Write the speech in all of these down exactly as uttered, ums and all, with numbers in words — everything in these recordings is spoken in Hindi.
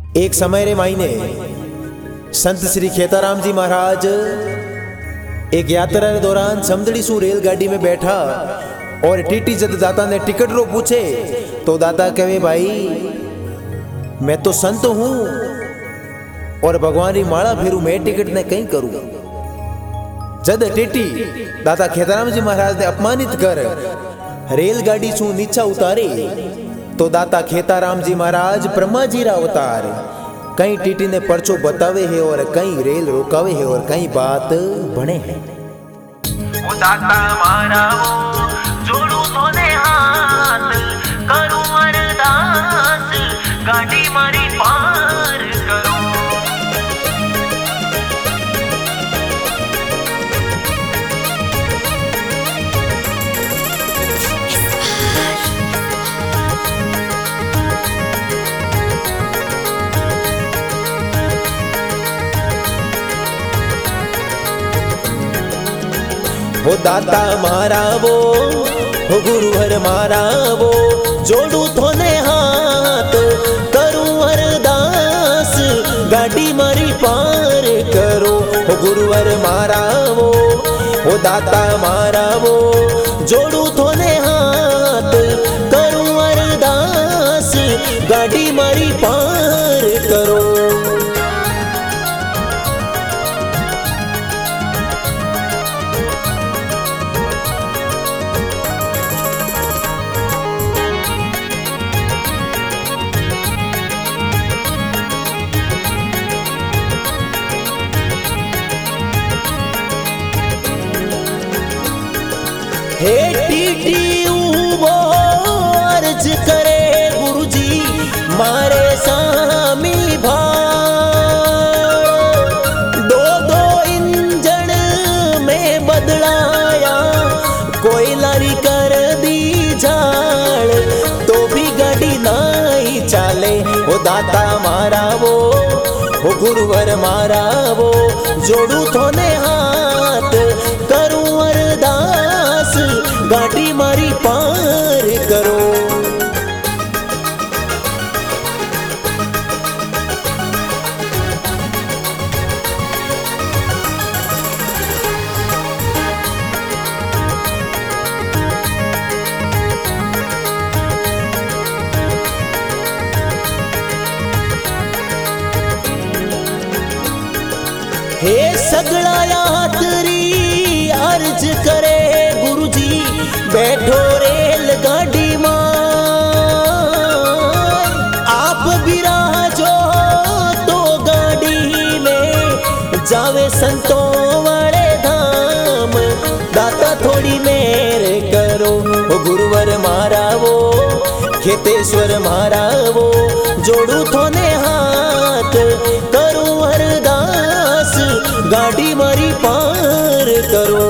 एक समय रे मायने संत श्री खेताराम जी महाराज एक यात्रा के दौरान समदड़ी सु रेलगाड़ी में बैठा और टीटी जद दाता ने टिकट रो पूछे तो दाता कहे भाई मैं तो संत हूं और भगवान री माला फेरू, मैं टिकट ने कहीं करूं। जद टीटी दाता खेताराम जी महाराज ने अपमानित कर रेलगाड़ी सु नीचा उतारे तो दाता खेताराम जी महाराज ब्रह्मा जी रा अवतार कहीं टीटी ने पर्चो बतावे है और कहीं रेल रोकावे है और कहीं बात बने है। ओ दाता मारा वो जोड़ू तोने हाथ करूं अरदास गाड़ी मारी पार करो। वो दाता मारा वो वो गुरुवर मारा वो जोड़ू थोने हाथ करूं अरदास गाड़ी मारी पार करो। वो गुरुवर मारा वो वो दाता मारा वो जोड़ू थोने हाथ करूं अरदास गाड़ी मारी पार करो। हे टीटी वो अर्ज करे गुरुजी मारे सामी भाड़ दो दो इंजन में बदलाया कोई लारी कर दी झाड़ तो भी गाड़ी नहीं चाले। वो दाता मारा वो वो गुरुवर मारा वो जोड़ू थोने हाथ करूं अरदास गाड़ी मारी पार करो। हे सगला यात्री अर्ज करे गुरुजी बैठो रेल गाड़ी मां आप बिराजो तो गाड़ी में जावे संतों वाले धाम दाता थोड़ी मेर करो। वो गुरुवर मारा वो खेतेश्वर मारा वो जोड़ू थोने हाथ करूं अरदास गाड़ी मारी पार करो।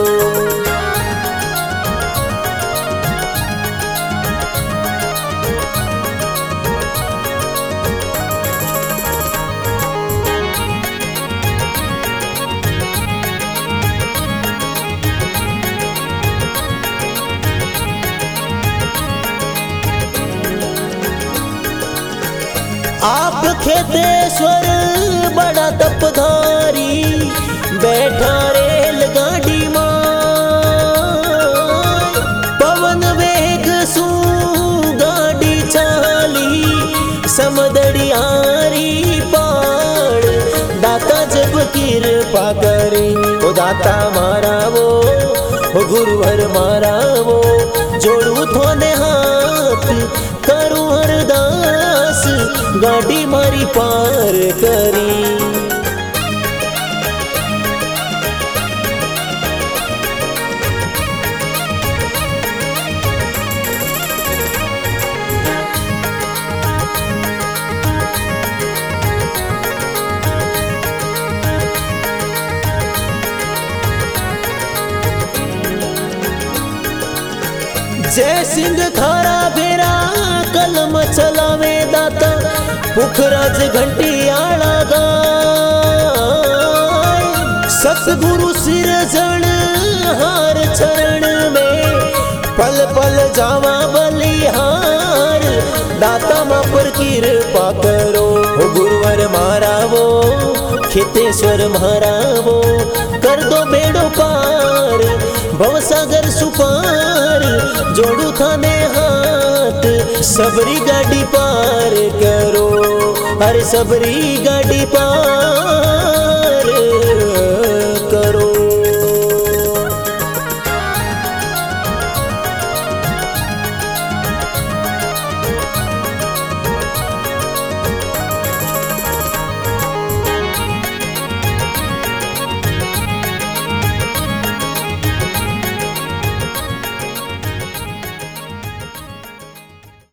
आप खेतेश्वर बड़ा तपधारी बैठा रेल गाड़ी मां पवन वेग सू गाड़ी चाली समदड़ी आरी पाड़ दाता जब कृपा करे। वो दाता मारा वो वो गुरुवर मारा वो जोड़ू थोने हाथ करूं अरदास गाड़ी मारी पार करी। जय सिंह खारा बेरा कलम चलावे दाता पुखराज घंटी आला गाय सतगुरु सिरजण हार चरण में पल पल जावा बलिहार दाता मां पर कृपा करो। गुरुवर मारावो, खेतेश्वर महारावो, कर दो बेड़ो पार, भवसागर सुपार, जोड़ू थाने हाथ, सबरी गाड़ी पार करो, अरे सबरी गाड़ी पार